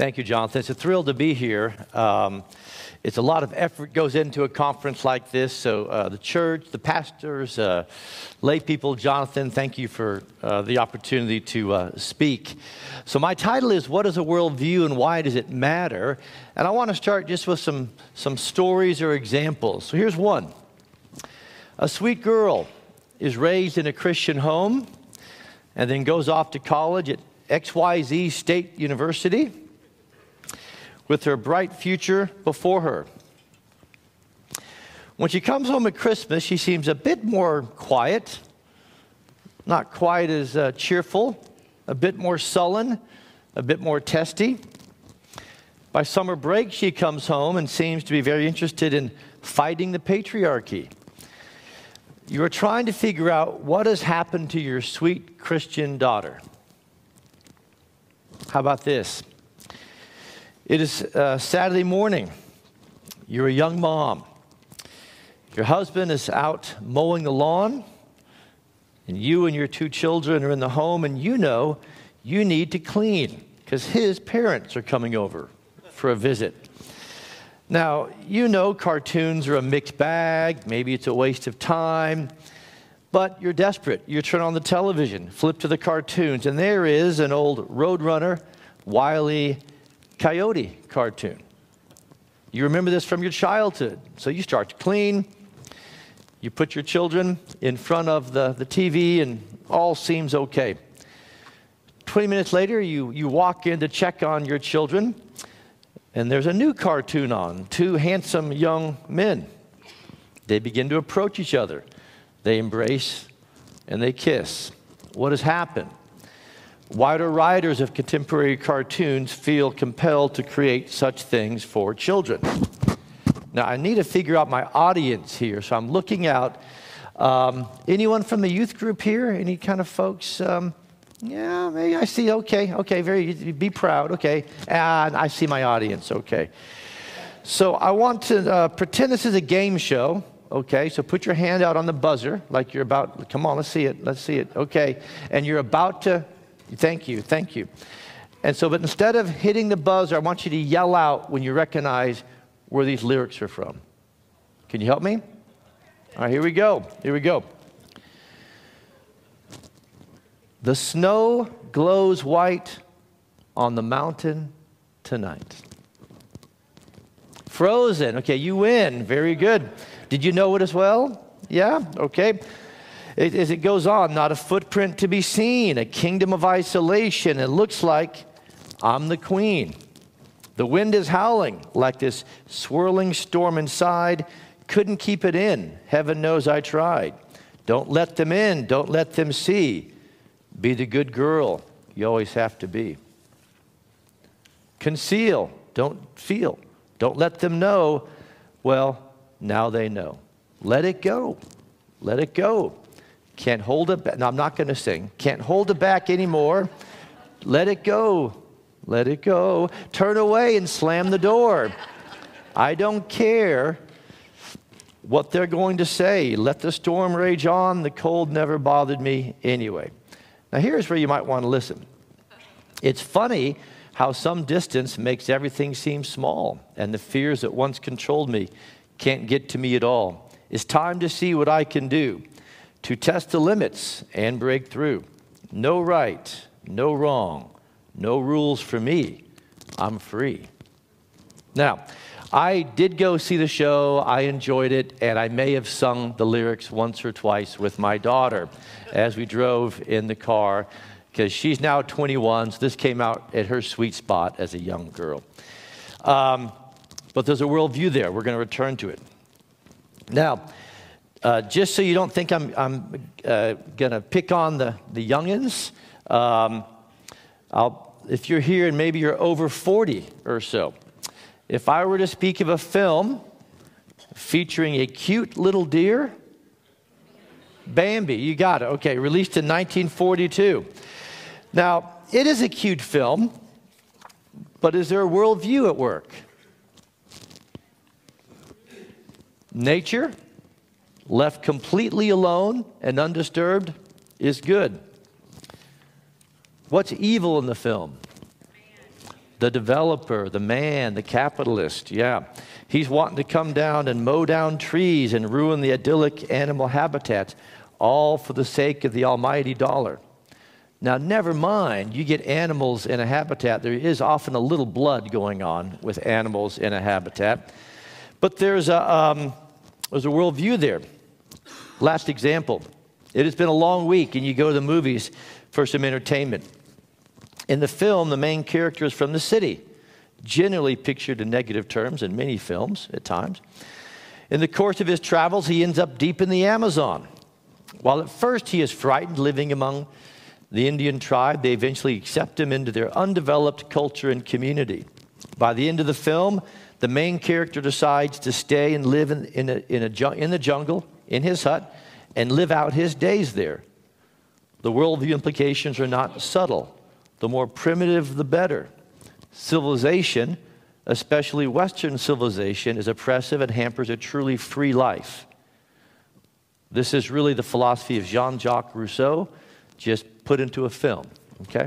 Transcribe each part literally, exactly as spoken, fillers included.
Thank you, Jonathan. It's a thrill to be here. Um, it's a lot of effort goes into a conference like this. So uh, the church, the pastors, uh, lay people, Jonathan, thank you for uh, the opportunity to uh, speak. So my title is, What is a Worldview and Why Does It Matter? And I want to start just with some, some stories or examples. So here's one. A sweet girl is raised in a Christian home and then goes off to college at X Y Z State University with her bright future before her. When she comes home at Christmas, she seems a bit more quiet, not quite as uh, cheerful, a bit more sullen, a bit more testy. By summer break, she comes home and seems to be very interested in fighting the patriarchy. You are trying to figure out what has happened to your sweet Christian daughter. How about this? It is uh, Saturday morning. You're a young mom. Your husband is out mowing the lawn, and you and your two children are in the home, and you know you need to clean because his parents are coming over for a visit. Now, you know cartoons are a mixed bag. Maybe it's a waste of time, but you're desperate. You turn on the television, flip to the cartoons, and there is an old Roadrunner, Wile E. Coyote cartoon. You remember this from your childhood. So you start to clean. You put your children in front of the, the T V and all seems okay. twenty minutes later, you, you walk in to check on your children and there's a new cartoon on. Two handsome young men. They begin to approach each other. They embrace and they kiss. What has happened? Wider writers of contemporary cartoons feel compelled to create such things for children. Now, I need to figure out my audience here, so I'm looking out. Um, anyone from the youth group here? Any kind of folks? Um, yeah, maybe I see. Okay, okay, very. Be proud. Okay, and I see my audience. Okay, so I want to uh, pretend this is a game show. Okay, so put your hand out on the buzzer like you're about. Come on, let's see it. Let's see it. Okay, and you're about to. Thank you, thank you. And so, but instead of hitting the buzzer, I want you to yell out when you recognize where these lyrics are from. Can you help me? All right, here we go, here we go. The snow glows white on the mountain tonight. Frozen, okay, you win, very good. Did you know it as well? Yeah, okay. It, as it goes on, not a footprint to be seen, a kingdom of isolation. It looks like I'm the queen. The wind is howling like this swirling storm inside. Couldn't keep it in. Heaven knows I tried. Don't let them in. Don't let them see. Be the good girl you always have to be. Conceal. Don't feel. Don't let them know. Well, now they know. Let it go. Let it go. Can't hold it back. No, I'm not going to sing. Can't hold it back anymore. Let it go. Let it go. Turn away and slam the door. I don't care what they're going to say. Let the storm rage on. The cold never bothered me anyway. Now here's where you might want to listen. It's funny how some distance makes everything seem small, and the fears that once controlled me can't get to me at all. It's time to see what I can do to test the limits and break through. No right, no wrong, no rules for me. I'm free. Now, I did go see the show. I enjoyed it, and I may have sung the lyrics once or twice with my daughter as we drove in the car, because she's now twenty-one, so this came out at her sweet spot as a young girl. Um, but there's a worldview there. We're going to return to it. Now, Uh, just so you don't think I'm, I'm uh, going to pick on the, the youngins, um, I'll, if you're here and maybe you're over forty or so, if I were to speak of a film featuring a cute little deer, Bambi, you got it. Okay, released in nineteen forty-two. Now, it is a cute film, but is there a worldview at work? Nature, left completely alone and undisturbed, is good. What's evil in the film? the developer, the man, the capitalist, yeah. He's wanting to come down and mow down trees and ruin the idyllic animal habitats, all for the sake of the almighty dollar. Now, never mind, you get animals in a habitat. There is often a little blood going on with animals in a habitat. But there's a, um, there's a worldview there. Last example. It has been a long week, and you go to the movies for some entertainment. In the film, the main character is from the city, generally pictured in negative terms in many films at times. In the course of his travels, he ends up deep in the Amazon. While at first he is frightened living among the Indian tribe, they eventually accept him into their undeveloped culture and community. By the end of the film, the main character decides to stay and live in, in, a, in, a, in the jungle, in his hut, and live out his days there. The worldview implications are not subtle. The more primitive, the better. Civilization, especially Western civilization, is oppressive and hampers a truly free life. This is really the philosophy of Jean-Jacques Rousseau, just put into a film, okay?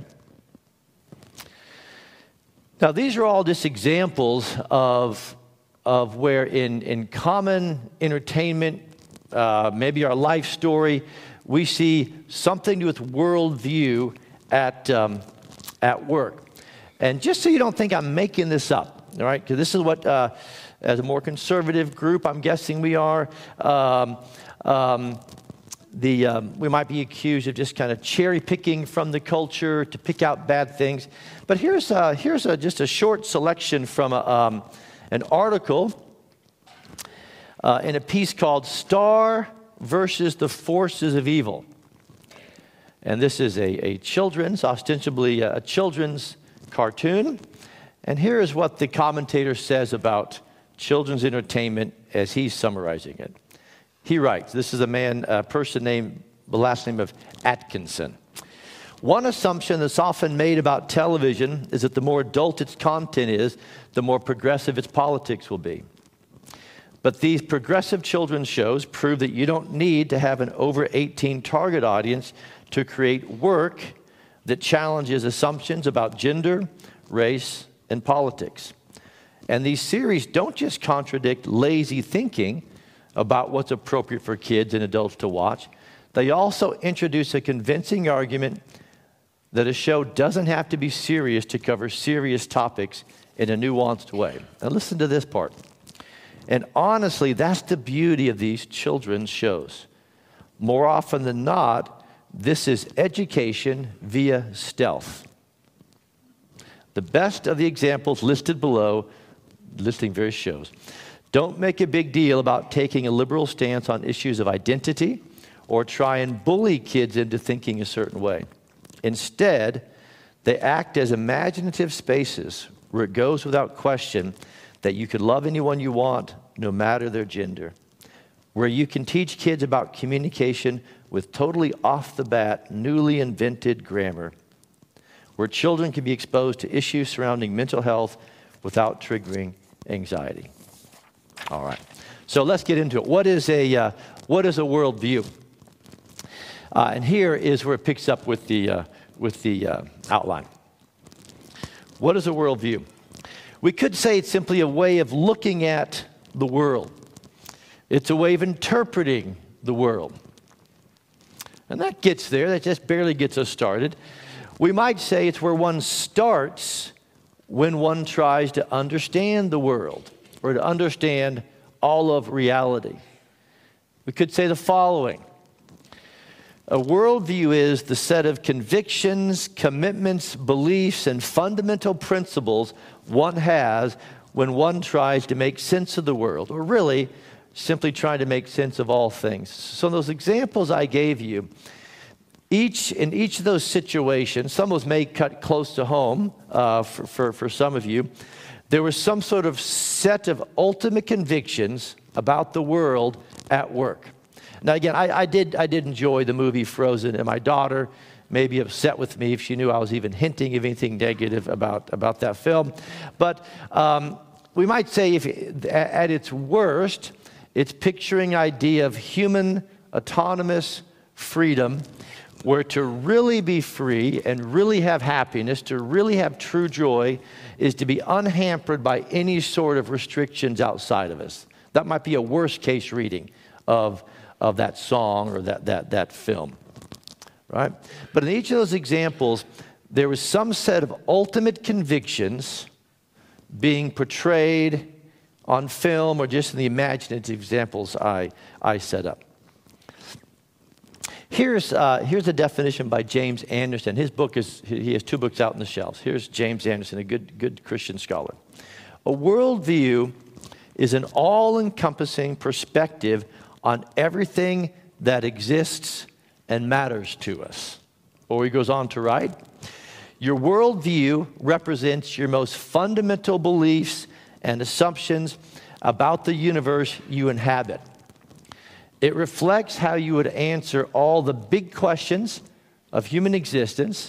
Now, these are all just examples of, of where in, in common entertainment, uh, maybe our life story, we see something to do with worldview at, um, at work. And just so you don't think I'm making this up, all right, because this is what, uh, as a more conservative group, I'm guessing we are, um, um, the, um, we might be accused of just kind of cherry picking from the culture to pick out bad things. But here's, uh, here's a, just a short selection from a, um, an article uh, in a piece called Star versus the Forces of Evil. And this is a, a children's, ostensibly a children's cartoon. And here is what the commentator says about children's entertainment as he's summarizing it. He writes, this is a man, a person named, the last name of Atkinson. One assumption that's often made about television is that the more adult its content is, the more progressive its politics will be. But these progressive children's shows prove that you don't need to have an over eighteen target audience to create work that challenges assumptions about gender, race, and politics. And these series don't just contradict lazy thinking about what's appropriate for kids and adults to watch. They also introduce a convincing argument that a show doesn't have to be serious to cover serious topics in a nuanced way. Now listen to this part. And honestly, that's the beauty of these children's shows. More often than not, this is education via stealth. The best of the examples listed below, listing various shows, don't make a big deal about taking a liberal stance on issues of identity or try and bully kids into thinking a certain way. Instead, they act as imaginative spaces where it goes without question that you could love anyone you want, no matter their gender. Where you can teach kids about communication with totally off the bat, newly invented grammar. Where children can be exposed to issues surrounding mental health without triggering anxiety. All right, so let's get into it. What is a, uh, what is a worldview? Uh, and here is where it picks up with the, uh, with the uh, outline. What is a worldview? We could say it's simply a way of looking at the world. It's a way of interpreting the world. And that gets there. That just barely gets us started. We might say it's where one starts when one tries to understand the world or to understand all of reality. We could say the following. A worldview is the set of convictions, commitments, beliefs, and fundamental principles one has when one tries to make sense of the world, or really simply trying to make sense of all things. So those examples I gave you, each in each of those situations, some of those may cut close to home uh, for, for, for some of you, there was some sort of set of ultimate convictions about the world at work. Now, again, I, I, did, I did enjoy the movie Frozen, and my daughter may be upset with me if she knew I was even hinting of anything negative about, about that film. But um, we might say if at its worst, it's picturing an idea of human autonomous freedom where to really be free and really have happiness, to really have true joy, is to be unhampered by any sort of restrictions outside of us. That might be a worst case reading of, of that song or that, that, that film, right? But in each of those examples, there was some set of ultimate convictions being portrayed on film or just in the imaginative examples I, I set up. Here's, uh, here's a definition by James Anderson. His book is, he has two books out on the shelves. Here's James Anderson, a good, good Christian scholar. A worldview is an all-encompassing perspective on everything that exists and matters to us. Or he goes on to write, your worldview represents your most fundamental beliefs and assumptions about the universe you inhabit. It reflects how you would answer all the big questions of human existence,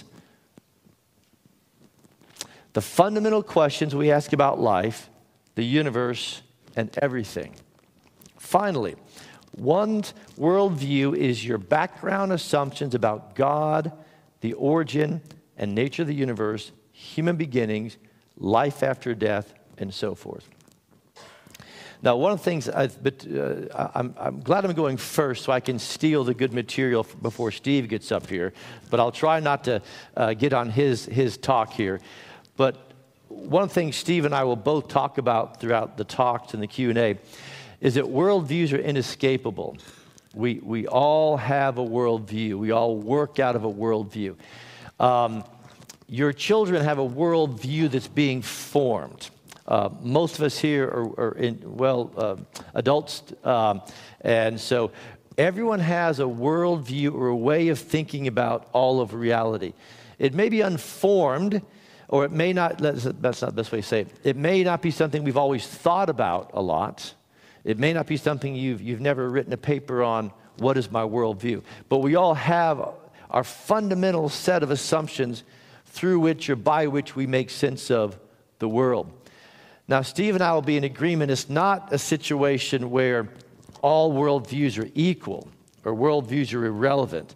the fundamental questions we ask about life, the universe, and everything. Finally, one's worldview is your background assumptions about God, the origin and nature of the universe, human beginnings, life after death, and so forth. Now, one of the things, I've, but, uh, I'm, I'm glad I'm going first so I can steal the good material before Steve gets up here, but I'll try not to uh, get on his, his talk here. But one of the things Steve and I will both talk about throughout the talks and the Q and A is that worldviews are inescapable. We, we all have a worldview. We all work out of a worldview. Um, your children have a worldview that's being formed. Uh, most of us here are, are in, well, uh, adults, um, and so everyone has a worldview or a way of thinking about all of reality. It may be unformed, or it may not, that's, that's not the best way to say it. It may not be something we've always thought about a lot. It may not be something you've, you've never written a paper on, what is my worldview? But we all have our fundamental set of assumptions through which or by which we make sense of the world. Now, Steve and I will be in agreement. It's not a situation where all worldviews are equal or worldviews are irrelevant.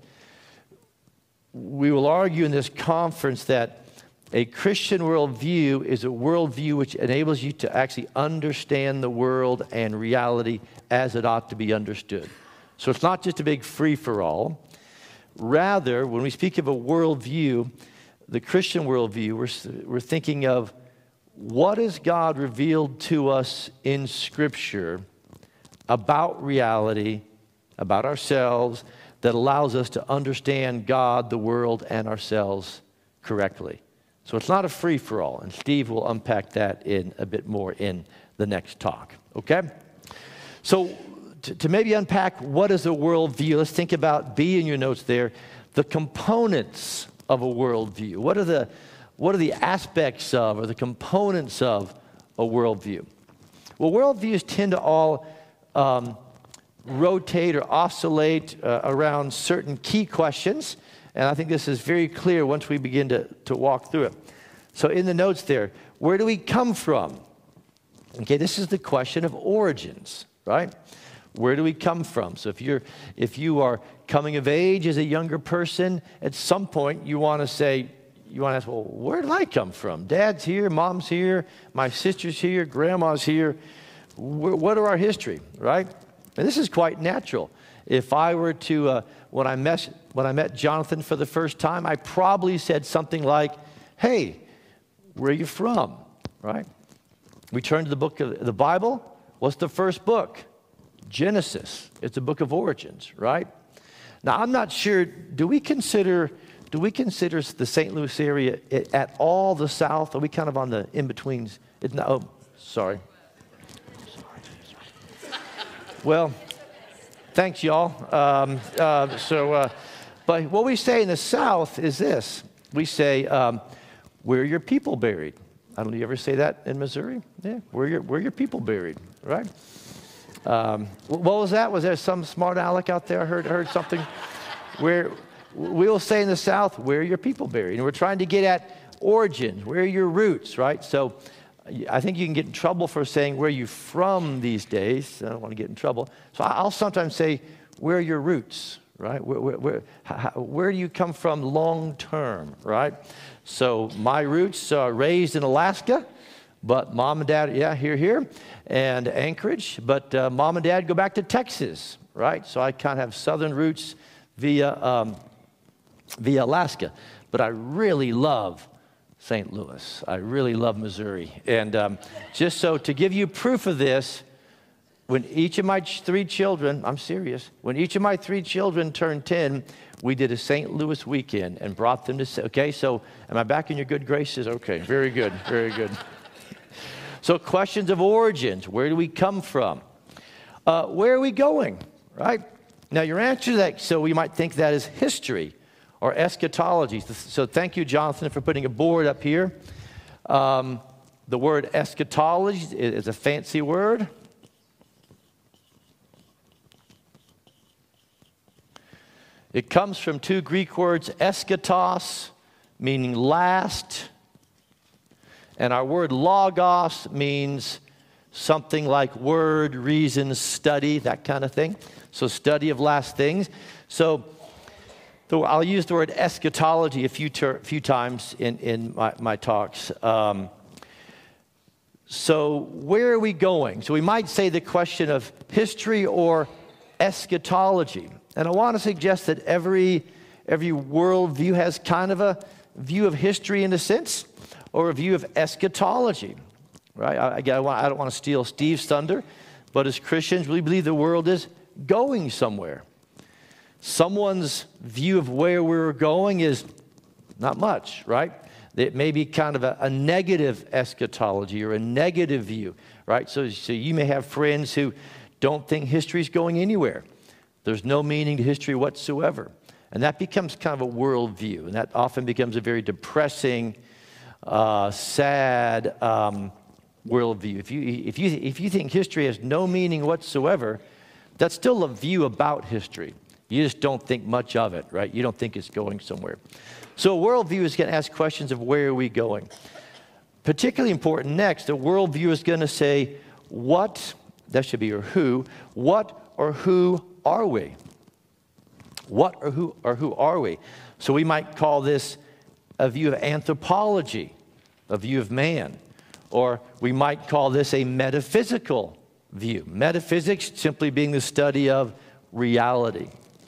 We will argue in this conference that a Christian worldview is a worldview which enables you to actually understand the world and reality as it ought to be understood. So it's not just a big free-for-all. Rather, when we speak of a worldview, the Christian worldview, we're, we're thinking of what has God revealed to us in Scripture about reality, about ourselves, that allows us to understand God, the world, and ourselves correctly. So it's not a free-for-all, and Steve will unpack that in a bit more in the next talk, okay? So to, to maybe unpack what is a worldview, let's think about, be in your notes there, the components of a worldview. What are the What are the aspects of or the components of a worldview? Well, worldviews tend to all um, rotate or oscillate uh, around certain key questions, and I think this is very clear once we begin to, to walk through it. So in the notes there, where do we come from? Okay, this is the question of origins, right? Where do we come from? So if you're if you are coming of age as a younger person, at some point you want to say, You want to ask, well, where did I come from? Dad's here, mom's here, my sister's here, grandma's here. What are our history, right? And this is quite natural. If I were to, uh, when I met when I met Jonathan for the first time, I probably said something like, "Hey, where are you from?" Right? We turn to the book of the Bible. What's the first book? Genesis. It's a book of origins, right? Now, I'm not sure. Do we consider? Do we consider the Saint Louis area at all the South? Are we kind of on the in-betweens? It's not, oh, sorry. Well, thanks, y'all. Um, uh, so, uh, but what we say in the South is this. We say, um, where are your people buried? I don't know, you ever say that in Missouri? Yeah, where are your, where are your people buried, right? Um, what was that? Was there some smart aleck out there? I heard, heard something where... We will say in the South, where are your people buried? And we're trying to get at origins. Where are your roots, right? So I think you can get in trouble for saying, where are you from these days? I don't want to get in trouble. So I'll sometimes say, where are your roots, right? Where, where, where, how, where do you come from long term, right? So my roots are raised in Alaska, but mom and dad, yeah, here, here, and Anchorage, but uh, mom and dad go back to Texas, right? So I kind of have southern roots via, um, via Alaska, but I really love Saint Louis. I really love Missouri. And um, just so to give you proof of this, when each of my ch- three children, I'm serious, when each of my three children turned ten, we did a Saint Louis weekend and brought them to, okay, so am I back in your good graces? Okay, very good, very good. So questions of origins, where do we come from? Uh, where are we going, right? Now your answer to that, so we might think that is history or eschatology. So thank you, Jonathan, for putting a board up here. Um, the word eschatology is a fancy word. It comes from two Greek words, eschatos, meaning last, and our word logos means something like word, reason, study, that kind of thing. So study of last things. So I'll use the word eschatology a few, ter- few times in, in my, my talks. Um, so where are we going? So we might say the question of history or eschatology. And I want to suggest that every, every worldview has kind of a view of history in a sense, or a view of eschatology, right? I, I, I don't want to steal Steve's thunder, but as Christians, we believe the world is going somewhere. Someone's view of where we're going is not much, right? It may be kind of a, a negative eschatology or a negative view, right? So, so you may have friends who don't think history's going anywhere. There's no meaning to history whatsoever. And that becomes kind of a worldview, and that often becomes a very depressing, uh, sad um, worldview. If you, if, you, if you think history has no meaning whatsoever, that's still a view about history. You just don't think much of it, right? You don't think it's going somewhere. So a worldview is going to ask questions of where are we going. Particularly important next, a worldview is going to say what, that should be or who, what or who are we? What or who or who are we? So we might call this a view of anthropology, a view of man. Or we might call this a metaphysical view. Metaphysics simply being the study of reality.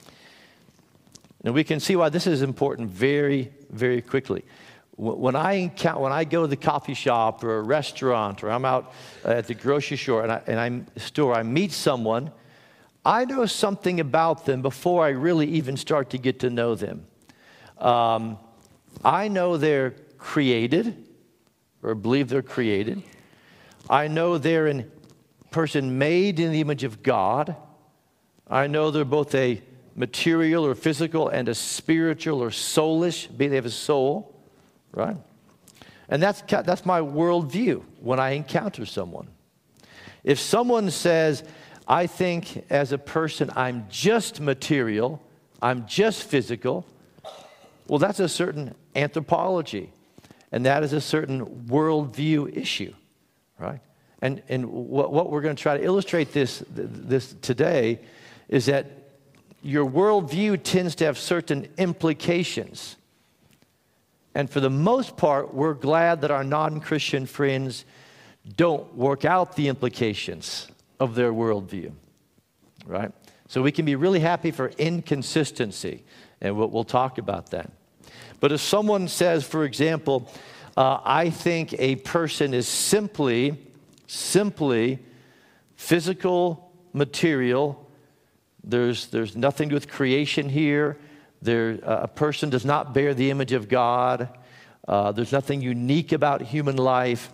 And we can see why this is important very, very quickly. When I encounter, when I go to the coffee shop or a restaurant, or I'm out at the grocery store and I, and I'm store, I meet someone, I know something about them before I really even start to get to know them. Um, I know they're created, or believe they're created. I know they're a person made in the image of God. I know they're both a material or physical and a spiritual or soulish, being they have a soul, right? And that's, that's my worldview when I encounter someone. If someone says, I think as a person I'm just material, I'm just physical, well, that's a certain anthropology, and that is a certain worldview issue, right? And, and what, what we're going to try to illustrate this, this today is that your worldview tends to have certain implications. And for the most part, we're glad that our non-Christian friends don't work out the implications of their worldview, right? So we can be really happy for inconsistency, and we'll, we'll talk about that. But if someone says, for example, uh, I think a person is simply, simply physical, material, There's, there's nothing to do with creation here. There, uh, a person does not bear the image of God. Uh, there's nothing unique about human life.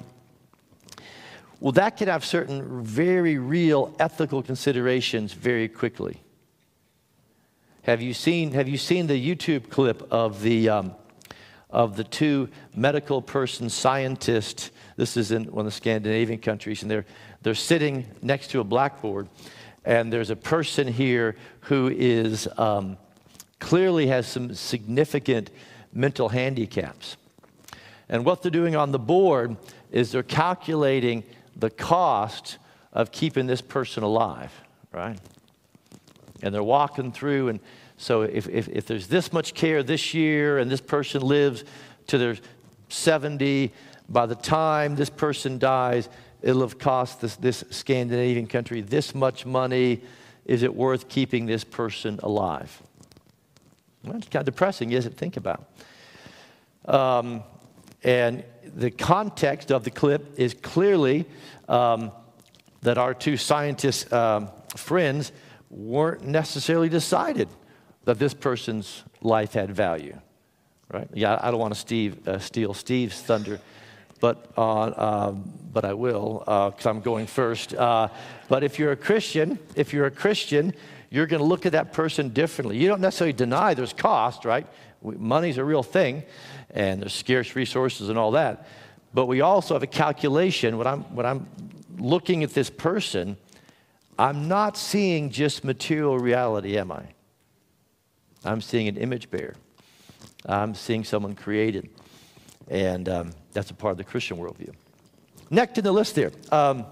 Well, that can have certain very real ethical considerations very quickly. Have you seen, have you seen the YouTube clip of the, um, of the two medical person scientists? This is in one of the Scandinavian countries, and they're, they're sitting next to a blackboard. And there's a person here who is um, clearly has some significant mental handicaps. And what they're doing on the board is they're calculating the cost of keeping this person alive, right? And they're walking through and So if, if, if there's this much care this year and this person lives to their seventy, by the time this person dies, it'll have cost this, this Scandinavian country this much money. Is it worth keeping this person alive? Well, it's kind of depressing, isn't it? Think about. Um, and the context of the clip is clearly um, that our two scientist um, friends weren't necessarily decided that this person's life had value, right? Yeah, I don't want to Steve, uh, steal Steve's thunder, but uh, uh, but I will because uh, I'm going first. Uh, but if you're a Christian, if you're a Christian, you're going to look at that person differently. You don't necessarily deny there's cost, right? We, money's a real thing, and there's scarce resources and all that. But we also have a calculation. When I'm when I'm looking at this person, I'm not seeing just material reality, am I? I'm seeing an image bearer. I'm seeing someone created. And um, that's a part of the Christian worldview. Next in the list there. Um,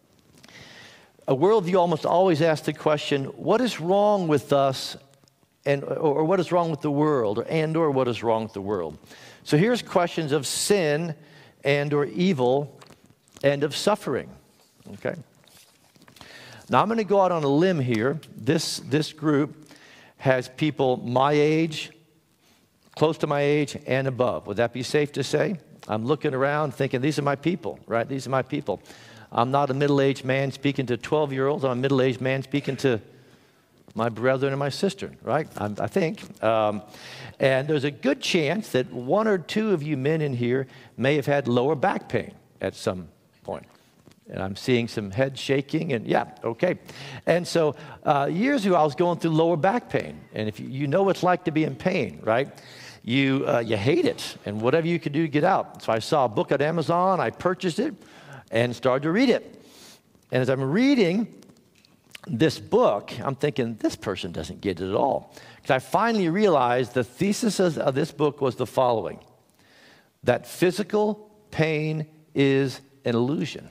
a worldview almost always asks the question, what is wrong with us, and or, or what is wrong with the world, or, and or what is wrong with the world? So here's questions of sin and or evil and of suffering. Okay? Now I'm going to go out on a limb here. This, this group has people my age, close to my age, and above. Would that be safe to say? I'm looking around thinking, these are my people, right? These are my people. I'm not a middle-aged man speaking to twelve-year-olds. I'm a middle-aged man speaking to my brethren and my sister, right? I'm, I think. Um, and there's a good chance that one or two of you men in here may have had lower back pain at some point. And I'm seeing some head shaking, and yeah, okay. And so uh, years ago, I was going through lower back pain. And if you, you know what it's like to be in pain, right? You, uh, you hate it, and whatever you could do to get out. So I saw a book at Amazon, I purchased it, and started to read it. And as I'm reading this book, I'm thinking, this person doesn't get it at all. Because I finally realized the thesis of this book was the following: that physical pain is an illusion.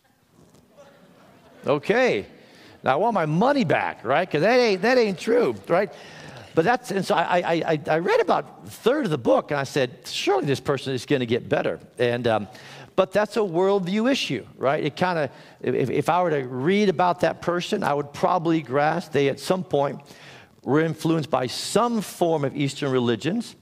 Okay, now I want my money back, right? Because that ain't, that ain't true, right? But that's, and so I, I, I read about a third of the book, and I said, surely this person is going to get better. And, um, but that's a worldview issue, right? It kind of, if, if I were to read about that person, I would probably grasp they at some point were influenced by some form of Eastern religions.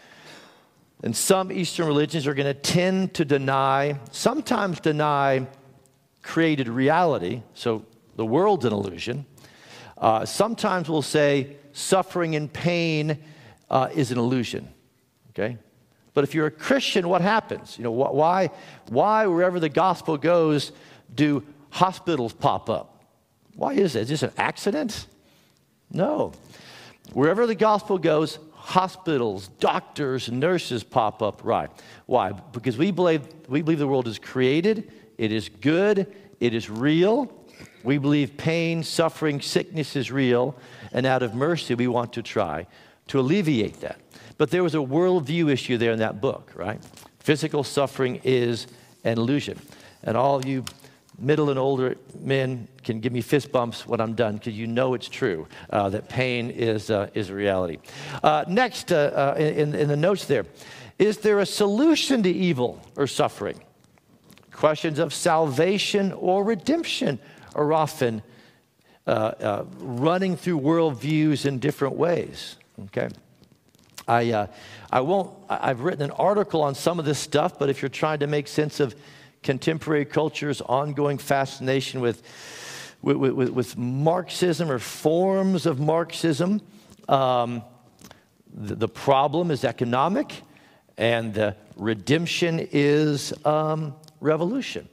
And some Eastern religions are going to tend to deny, sometimes deny created reality, so the world's an illusion. Uh, sometimes we'll say suffering and pain uh, is an illusion, okay? But if you're a Christian, what happens? You know, wh- why, why wherever the gospel goes, do hospitals pop up? Why is it? Is this an accident? No. Wherever the gospel goes, hospitals, doctors, nurses pop up. Right. Why? Because we believe, we believe the world is created, it is good, it is real. We believe pain, suffering, sickness is real, and out of mercy we want to try to alleviate that. But there was a worldview issue there in that book, right? Physical suffering is an illusion. And all you middle and older men can give me fist bumps when I'm done, because you know it's true, uh, that pain is, uh, is a reality. Uh, next, uh, uh, in, in the notes there, is there a solution to evil or suffering? Questions of salvation or redemption are often uh, uh, running through worldviews in different ways, okay? I, uh, I won't, I've written an article on some of this stuff, but if you're trying to make sense of contemporary culture's ongoing fascination with, with, with, with Marxism or forms of Marxism, um, the, the problem is economic, and the redemption is um, revolution.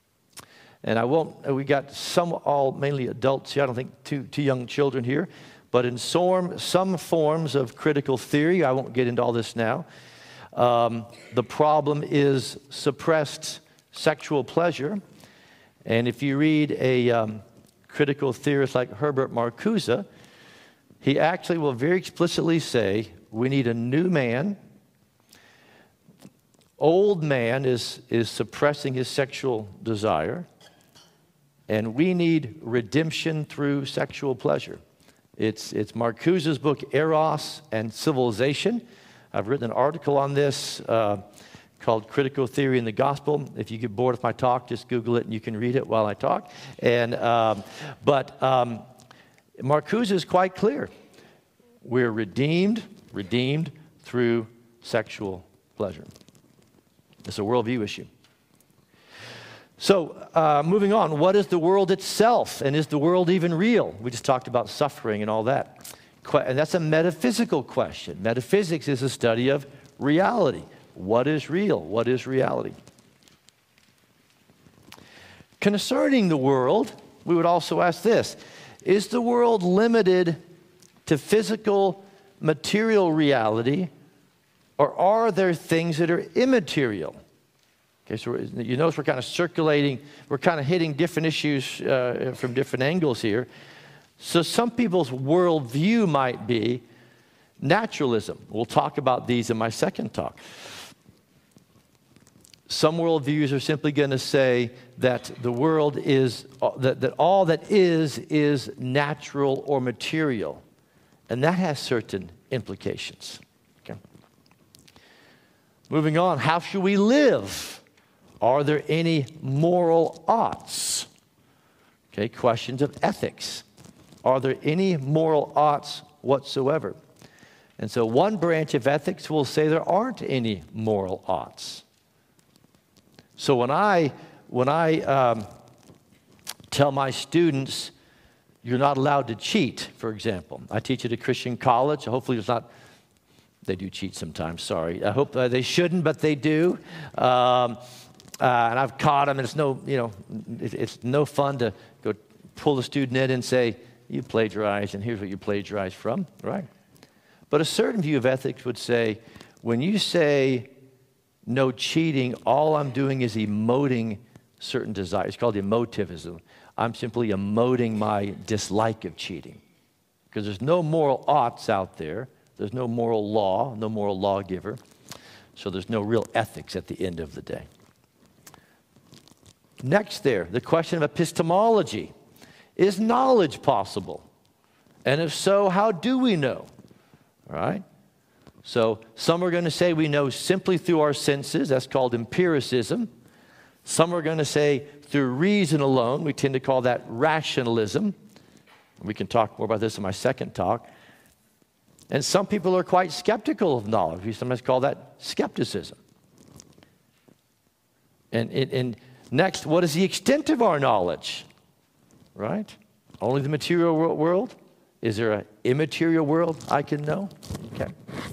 And I won't, we got some, all mainly adults here, I don't think too, too young children here, but in some, some forms of critical theory, I won't get into all this now, um, the problem is suppressed sexual pleasure. And if you read a um, critical theorist like Herbert Marcuse, he actually will very explicitly say, we need a new man. Old man is, is suppressing his sexual desire, and we need redemption through sexual pleasure. It's, it's Marcuse's book, Eros and Civilization. I've written an article on this uh, called Critical Theory in the Gospel. If you get bored with my talk, just Google it and you can read it while I talk. And um, But um, Marcuse is quite clear. We're redeemed, redeemed through sexual pleasure. It's a worldview issue. So, uh, moving on, what is the world itself? And is the world even real? We just talked about suffering and all that. Que- and that's a metaphysical question. Metaphysics is a study of reality. What is real? What is reality? Concerning the world, we would also ask this: is the world limited to physical, material reality, or are there things that are immaterial? Okay, so you notice we're kind of circulating, we're kind of hitting different issues uh, from different angles here. So some people's worldview might be naturalism. We'll talk about these in my second talk. Some worldviews are simply going to say that the world is, that, that all that is, is natural or material. And that has certain implications. Okay. Moving on, how should we live? Are there any moral oughts? Okay, questions of ethics. Are there any moral oughts whatsoever? And so one branch of ethics will say there aren't any moral oughts. So when I, when I um, tell my students, you're not allowed to cheat, for example. I teach at a Christian college. Hopefully it's not, they do cheat sometimes, sorry. I hope uh, they shouldn't, but they do. Um, Uh, and I've caught them, and it's no, you know, it, it's no fun to go pull the student in and say, you plagiarized, and here's what you plagiarized from, right? But a certain view of ethics would say, when you say no cheating, all I'm doing is emoting certain desires. It's called emotivism. I'm simply emoting my dislike of cheating. Because there's no moral oughts out there. There's no moral law, no moral lawgiver. So there's no real ethics at the end of the day. Next there, the question of epistemology. Is knowledge possible? And if so, how do we know? All right? So some are going to say we know simply through our senses. That's called empiricism. Some are going to say through reason alone. We tend to call that rationalism. We can talk more about this in my second talk. And some people are quite skeptical of knowledge. We sometimes call that skepticism. And, and, and next, what is the extent of our knowledge? Right? Only the material world? Is there an immaterial world I can know? Okay.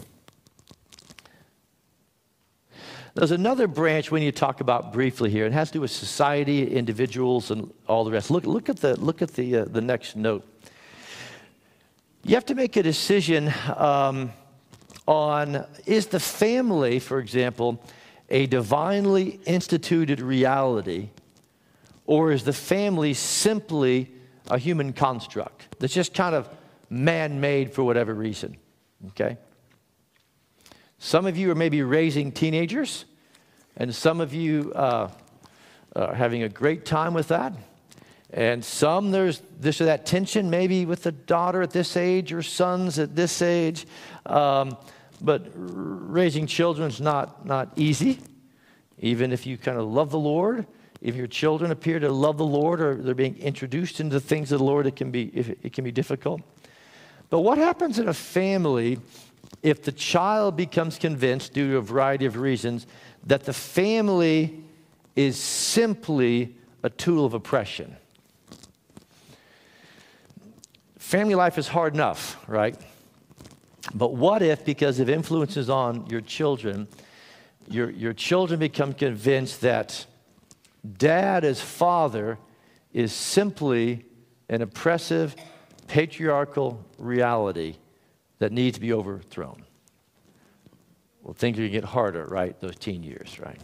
There's another branch we need to talk about briefly here. It has to do with society, individuals, and all the rest. Look, look at the look at the uh, the next note. You have to make a decision um, on, is the family, for example, a divinely instituted reality, or is the family simply a human construct that's just kind of man-made for whatever reason? Okay? Some of you are maybe raising teenagers, and some of you uh, are having a great time with that. And some, there's this or that tension, maybe with a daughter at this age or sons at this age. Um, but r- raising children is not, not easy, even if you kind of love the Lord. If your children appear to love the Lord, or they're being introduced into the things of the Lord, it can be, it can be difficult. But what happens in a family if the child becomes convinced, due to a variety of reasons, that the family is simply a tool of oppression? Family life is hard enough, right? But what if, because of influences on your children, your, your children become convinced that dad as father is simply an oppressive, patriarchal reality that needs to be overthrown? Well, things are going to get harder, right? Those teen years, right?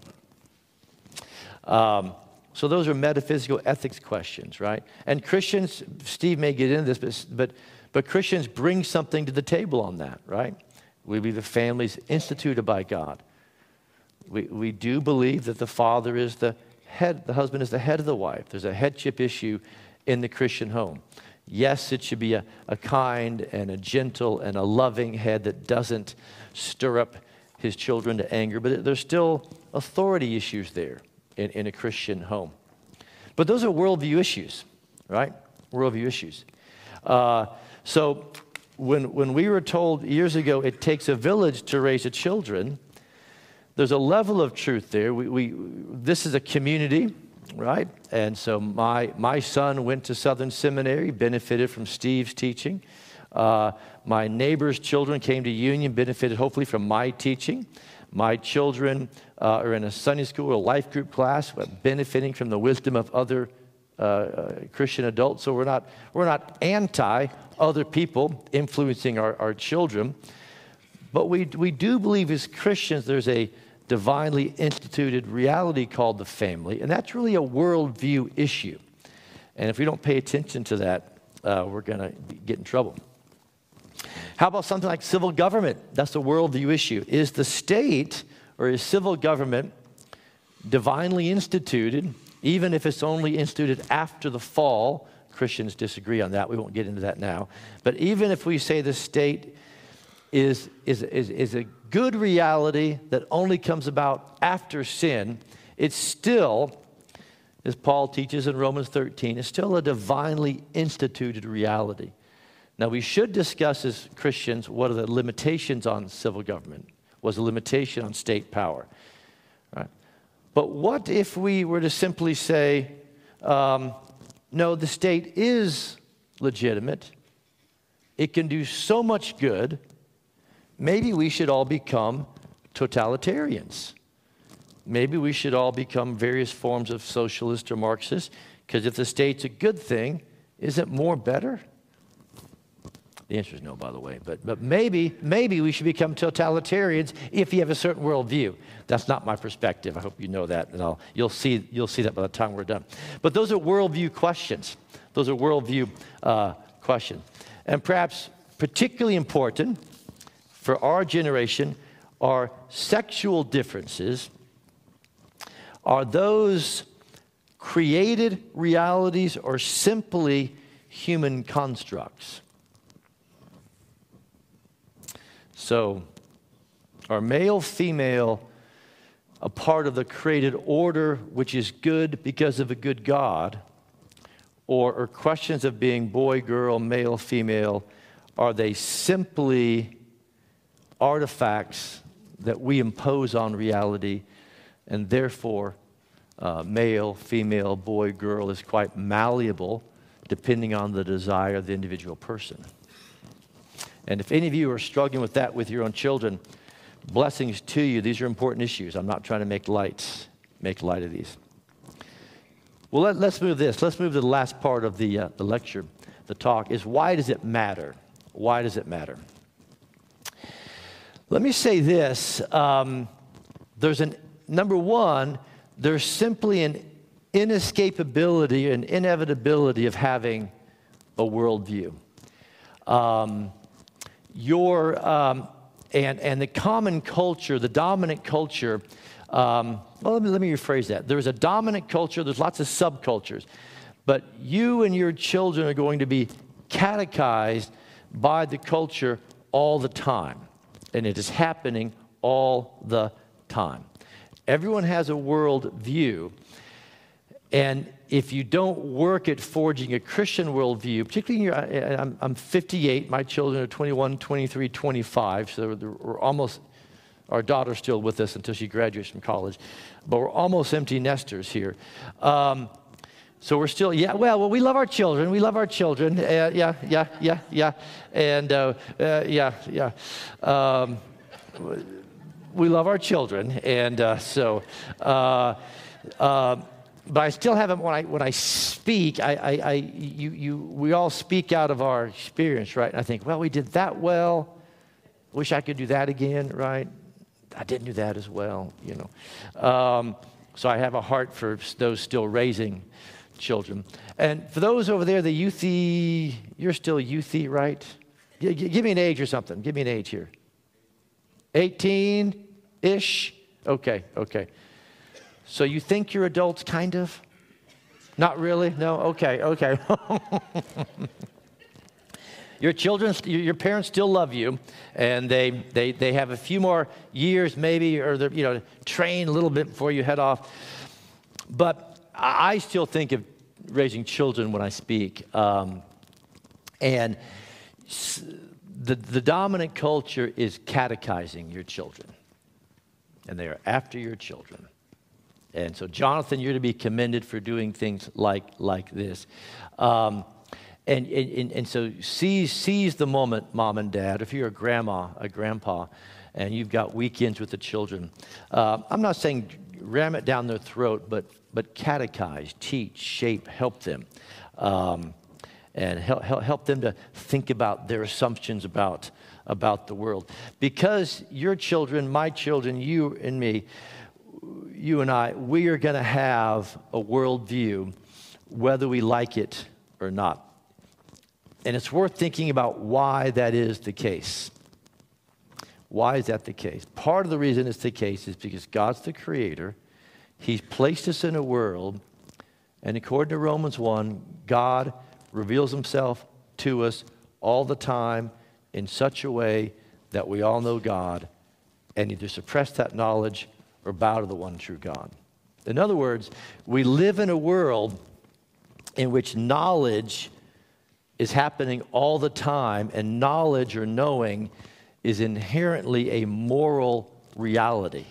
Um, so those are metaphysical ethics questions, right? And Christians, Steve may get into this, but, but, but Christians bring something to the table on that, right? We believe the family is instituted by God. We, we do believe that the father is the head, the husband is the head of the wife. There's a headship issue in the Christian home. Yes, it should be a, a kind and a gentle and a loving head that doesn't stir up his children to anger, but there's still authority issues there in, in a Christian home. But those are worldview issues, right? Worldview issues. Uh, so when, when we were told years ago it takes a village to raise a children, there's a level of truth there. We, we, this is a community, right? And so my, my son went to Southern Seminary, benefited from Steve's teaching. Uh, my neighbor's children came to Union, benefited hopefully from my teaching. My children uh, are in a Sunday school or life group class, benefiting from the wisdom of other uh, uh, Christian adults. So we're not, we're not anti other people influencing our, our children. But we, we do believe as Christians there's a divinely instituted reality called the family, and that's really a worldview issue. And if we don't pay attention to that, uh, we're going to get in trouble. How about something like civil government? That's a worldview issue. Is the state or is civil government divinely instituted, even if it's only instituted after the fall? Christians disagree on that. We won't get into that now. But even if we say the state is, is, is, is a good reality that only comes about after sin, it's still, as Paul teaches in Romans thirteen, it's still a divinely instituted reality. Now, we should discuss as Christians what are the limitations on civil government, what's the limitation on state power. Right? But what if we were to simply say, um, no, the state is legitimate, it can do so much good, maybe we should all become totalitarians. Maybe we should all become various forms of socialist or Marxist, because if the state's a good thing, is it more better? The answer is no, by the way. But, but maybe, maybe we should become totalitarians if you have a certain worldview. That's not my perspective. I hope you know that, and I'll, you'll see, you'll see that by the time we're done. But those are worldview questions. Those are worldview uh, questions. And perhaps particularly important for our generation are sexual differences. Are those created realities or simply human constructs? So, are male, female a part of the created order which is good because of a good God? Or are questions of being boy, girl, male, female, are they simply artifacts that we impose on reality, and therefore uh, male, female, boy, girl is quite malleable depending on the desire of the individual person? And if any of you are struggling with that with your own children, blessings to you. These are important issues. I'm not trying to make light, make light of these. Well, let, let's move this. Let's move to the last part of the, uh, the lecture, the talk, is why does it matter? Why does it matter? Let me say this. Um, there's an, number one, there's simply an inescapability, an inevitability of having a worldview. Um, your, um, and, and the common culture, the dominant culture, um, well, let me, let me rephrase that. There's a dominant culture, there's lots of subcultures, but you and your children are going to be catechized by the culture all the time, and it is happening all the time. Everyone has a world view, and if you don't work at forging a Christian worldview, particularly in your, I'm, I'm fifty-eight, my children are twenty-one, twenty-three, twenty-five, so we're almost, our daughter's still with us until she graduates from college, but we're almost empty nesters here. Um, so we're still, yeah, well, well, we love our children, we love our children, uh, yeah, yeah, yeah, yeah, and uh, uh, yeah, yeah. Um, we love our children, and uh, so, uh, uh, but I still haven't, when I when I speak, I, I, I you, you, we all speak out of our experience, right? And I think, well, we did that well. Wish I could do that again, right? I didn't do that as well, you know. Um, so I have a heart for those still raising children. And for those over there, the youthy, you're still youthy, right? G- g- give me an age or something. Give me an age here. eighteen-ish? Okay, okay. So you think you're adults, kind of? Not really? No? Okay, okay. Your children, your parents still love you, and they, they, they have a few more years maybe, or they're, you know, train a little bit before you head off. But I still think of raising children when I speak. Um, and the, the dominant culture is catechizing your children. And they are after your children. And so, Jonathan, you're to be commended for doing things like, like this. Um, And, and, and so seize, seize the moment, mom and dad, if you're a grandma, a grandpa, and you've got weekends with the children. Uh, I'm not saying ram it down their throat, but, but catechize, teach, shape, help them. Um, and help, help, help them to think about their assumptions about, about the world. Because your children, my children, you and me, you and I, we are going to have a worldview whether we like it or not. And it's worth thinking about why that is the case. Why is that the case? Part of the reason it's the case is because God's the creator. He's placed us in a world, and according to Romans one, God reveals himself to us all the time in such a way that we all know God and either suppress that knowledge or bow to the one true God. In other words, we live in a world in which knowledge is happening all the time, and knowledge or knowing is inherently a moral reality.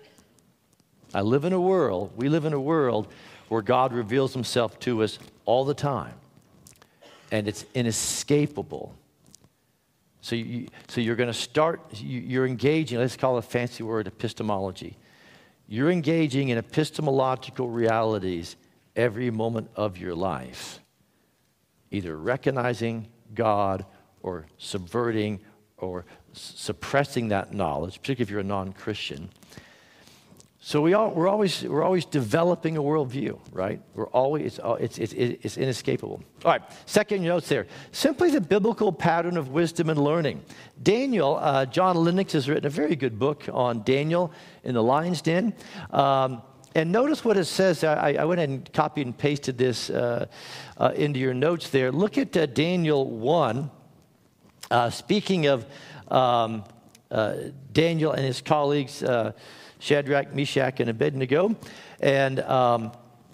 I live in a world, we live in a world where God reveals himself to us all the time, and it's inescapable. So, you, so you're going to start, you, you're engaging, let's call it a fancy word, epistemology. You're engaging in epistemological realities every moment of your life, either recognizing God or subverting or s- suppressing that knowledge, particularly if you're a non-Christian. So we all, we're always we're always developing a worldview, right? We're always it's it's it's inescapable. All right, second notes there. Simply the biblical pattern of wisdom and learning. Daniel, uh, John Lennox has written a very good book on Daniel in the lion's den. Um, And notice what it says. I, I went ahead and copied and pasted this uh, uh, into your notes there. Look at uh, Daniel one. Uh, speaking of um, uh, Daniel and his colleagues, uh, Shadrach, Meshach, and Abednego. And um,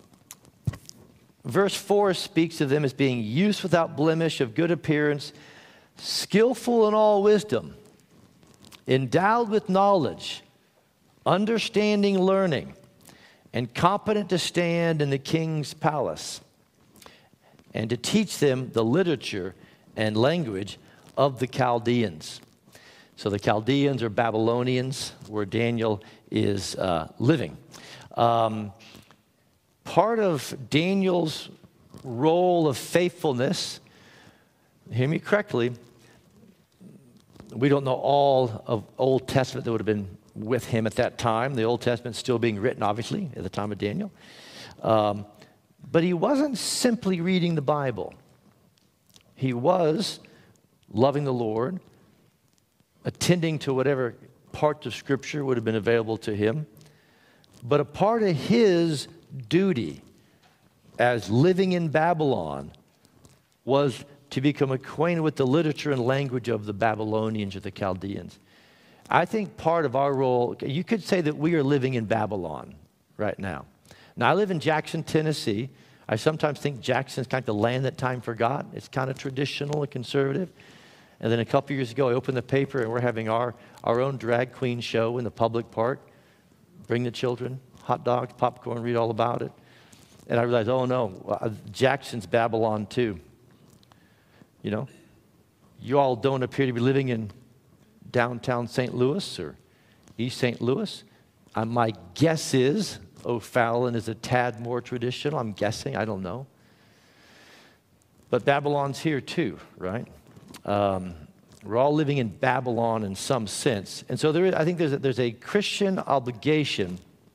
verse four speaks of them as being youths without blemish, of good appearance, skillful in all wisdom, endowed with knowledge, understanding learning, and competent to stand in the king's palace, and to teach them the literature and language of the Chaldeans. So the Chaldeans are Babylonians, where Daniel is uh, living. Um, part of Daniel's role of faithfulness, hear me correctly, we don't know all of Old Testament that would have been with him at that time. The Old Testament still being written, obviously, at the time of Daniel. Um, but he wasn't simply reading the Bible. He was loving the Lord, attending to whatever parts of Scripture would have been available to him. But a part of his duty as living in Babylon was to become acquainted with the literature and language of the Babylonians or the Chaldeans. I think part of our role, you could say that we are living in Babylon right now. Now, I live in Jackson, Tennessee. I sometimes think Jackson's kind of the land that time forgot. It's kind of traditional and conservative. And then a couple years ago, I opened the paper, and we're having our, our own drag queen show in the public park. Bring the children, hot dogs, popcorn, read all about it. And I realized, oh, no, Jackson's Babylon too. You know, you all don't appear to be living in downtown Saint Louis or East Saint Louis. Uh, my guess is O'Fallon is a tad more traditional. I'm guessing. I don't know. But Babylon's here too, right? Um, we're all living in Babylon in some sense. And so there is, I think there's a, there's a Christian obligation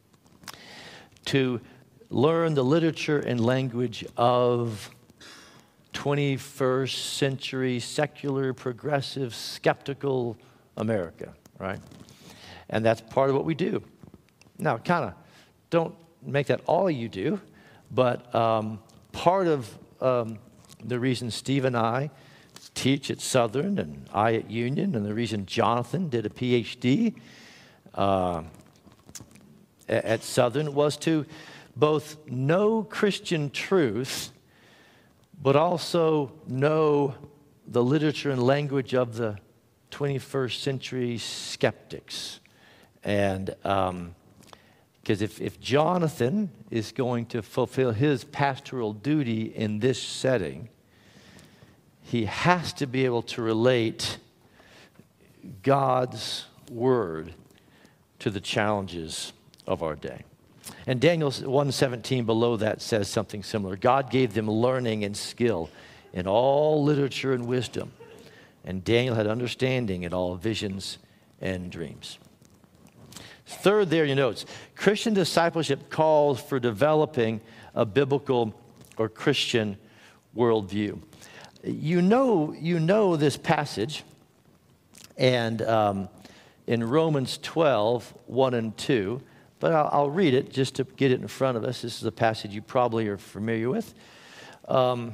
to learn the literature and language of twenty-first century secular, progressive, skeptical America, right? And that's part of what we do. Now, kind of, don't make that all you do, but um, part of um, the reason Steve and I teach at Southern and I at Union, and the reason Jonathan did a P H D uh, at Southern was to both know Christian truth, but also know the literature and language of the twenty-first century skeptics. And um, because if, if Jonathan is going to fulfill his pastoral duty in this setting, he has to be able to relate God's word to the challenges of our day. And Daniel one seventeen below that says something similar. God gave them learning and skill in all literature and wisdom. And Daniel had understanding in all visions and dreams. Third, there your notes. Christian discipleship calls for developing a biblical or Christian worldview. You know, you know this passage, and um, in Romans twelve, one and two, but I'll, I'll read it just to get it in front of us. This is a passage you probably are familiar with. Um,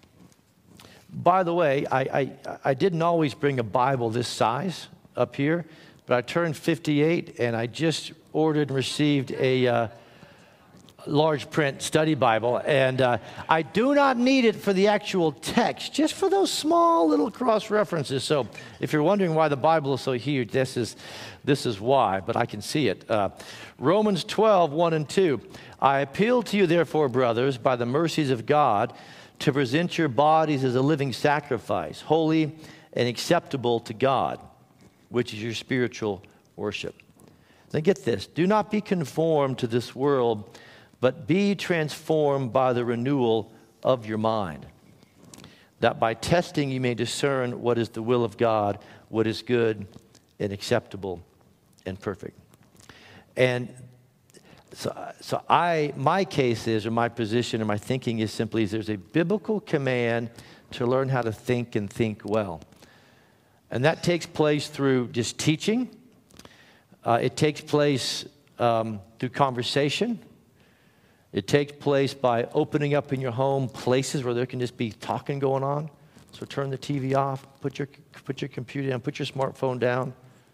by the way, I, I, I didn't always bring a Bible this size up here, but I turned fifty-eight, and I just ordered and received a uh, large print study Bible, and uh, I do not need it for the actual text, just for those small little cross references. So if you're wondering why the Bible is so huge, this is, this is why, but I can see it. Uh, Romans twelve, one and two. I appeal to you, therefore, brothers, by the mercies of God, to present your bodies as a living sacrifice, holy and acceptable to God, which is your spiritual worship. Now get this. Do not be conformed to this world, but be transformed by the renewal of your mind, that by testing you may discern what is the will of God, what is good and acceptable and perfect. And so, so I, my case is, or my position, or my thinking is simply, is there's a biblical command to learn how to think and think well. And that takes place through just teaching. Uh, it takes place um, through conversation. It takes place by opening up in your home places where there can just be talking going on. So turn the T V off, put your, put your computer down, put your smartphone down.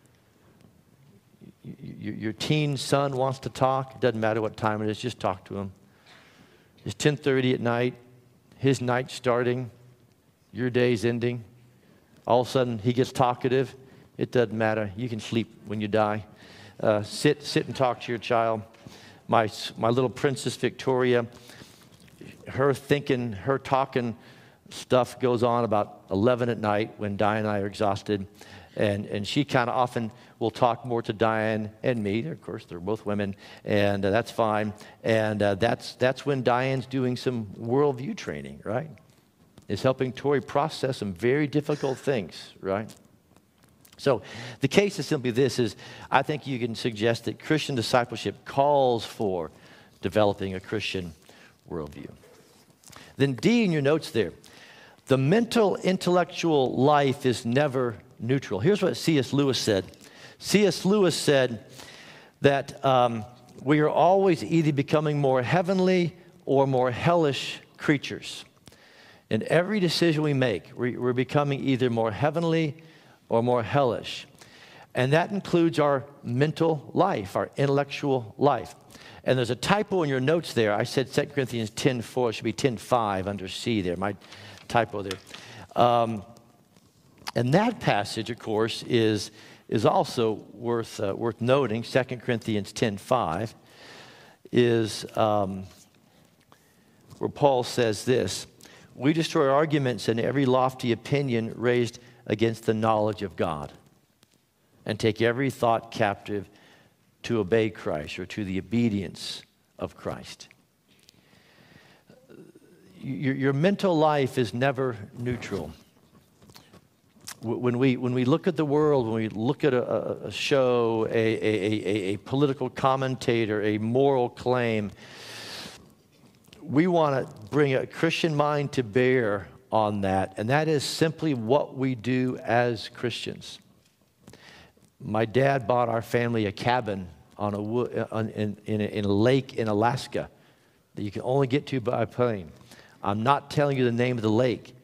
Your, your teen son wants to talk. It doesn't matter what time it is, just talk to him. It's ten thirty at night, his night's starting, your day's ending. All of a sudden, he gets talkative. It doesn't matter. You can sleep when you die. Uh, sit, sit and talk to your child. My, my little Princess Victoria, her thinking, her talking stuff goes on about eleven at night when Diane and I are exhausted. And, and she kind of often will talk more to Diane and me. Of course, they're both women, and uh, that's fine. And uh, that's, that's when Diane's doing some worldview training, right? Is helping Tori process some very difficult things, right? So the case is simply this, is I think you can suggest that Christian discipleship calls for developing a Christian worldview. Then D in your notes there, the mental intellectual life is never neutral. Here's what C S Lewis said. C S Lewis said that um, we are always either becoming more heavenly or more hellish creatures. In every decision we make, we're becoming either more heavenly or more hellish. And that includes our mental life, our intellectual life. And there's a typo in your notes there. I said Second Corinthians ten four. It should be ten five under C there, my typo there. Um, and that passage, of course, is, is also worth, uh, worth noting. Second Corinthians ten five is um, where Paul says this, we destroy arguments and every lofty opinion raised against the knowledge of God, and take every thought captive to obey Christ, or to the obedience of Christ. Your, your mental life is never neutral. When we, when we look at the world, when we look at a, a show, a, a, a, a political commentator, a moral claim, we want to bring a Christian mind to bear on that, and that is simply what we do as Christians. My dad bought our family a cabin on a, on, in, in, a, in a lake in Alaska that you can only get to by plane. I'm not telling you the name of the lake,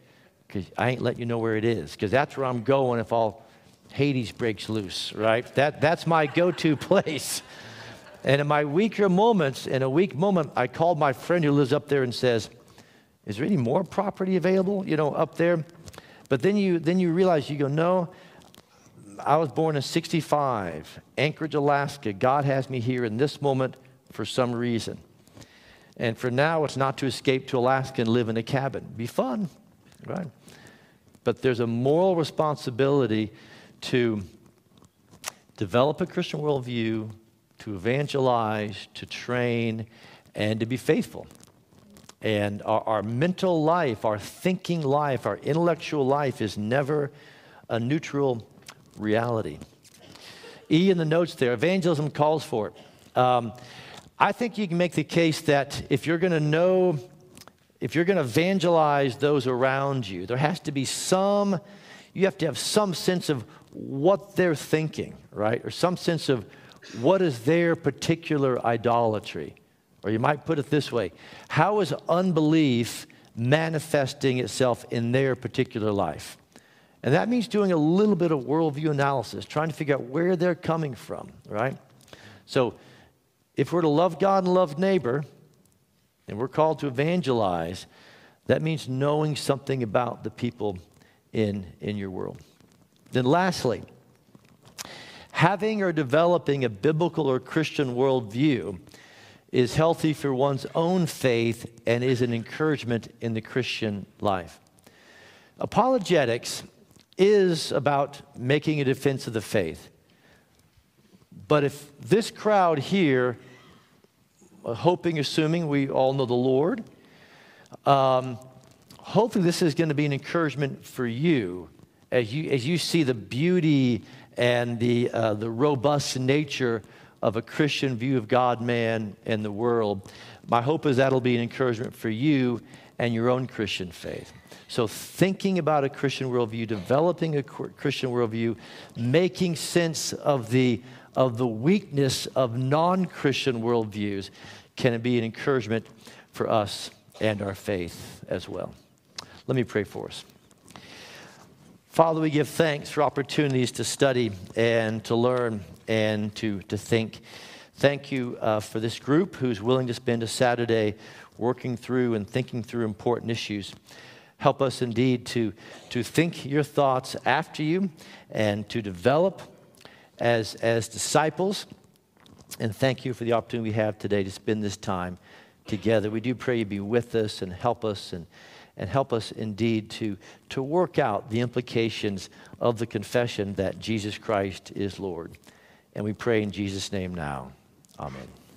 because I ain't let you know where it is, because that's where I'm going if all Hades breaks loose, right? That, that's my go-to place. And in my weaker moments, in a weak moment, I called my friend who lives up there and says, is there any more property available, you know, up there? But then you, then you realize, you go, no, I was born in sixty-five, Anchorage, Alaska. God has me here in this moment for some reason. And for now, it's not to escape to Alaska and live in a cabin. Be fun, right? But there's a moral responsibility to develop a Christian worldview, to evangelize, to train, and to be faithful. And our, our mental life, our thinking life, our intellectual life is never a neutral reality. E in the notes there, evangelism calls for it. Um, I think you can make the case that if you're going to know, if you're going to evangelize those around you, there has to be some, you have to have some sense of what they're thinking, right? Or some sense of what is their particular idolatry. Or you might put it this way, how is unbelief manifesting itself in their particular life? And that means doing a little bit of worldview analysis, trying to figure out where they're coming from, right? So if we're to love God and love neighbor, and we're called to evangelize, that means knowing something about the people in, in your world. Then lastly, having or developing a biblical or Christian worldview is healthy for one's own faith and is an encouragement in the Christian life. Apologetics is about making a defense of the faith. But if this crowd here, hoping, assuming we all know the Lord, um, hopefully this is going to be an encouragement for you as you as you see the beauty and the uh, the robust nature of a Christian view of God, man, and the world. My hope is that'll be an encouragement for you and your own Christian faith. So thinking about a Christian worldview, developing a Christian worldview, making sense of the of the weakness of non-Christian worldviews can be an encouragement for us and our faith as well. Let me pray for us. Father, we give thanks for opportunities to study and to learn and to, to think. Thank you uh, for this group who's willing to spend a Saturday working through and thinking through important issues. Help us indeed to, to think your thoughts after you and to develop as, as disciples. And thank you for the opportunity we have today to spend this time together. We do pray you be with us and help us and And help us indeed to, to work out the implications of the confession that Jesus Christ is Lord. And we pray in Jesus' name now. Amen.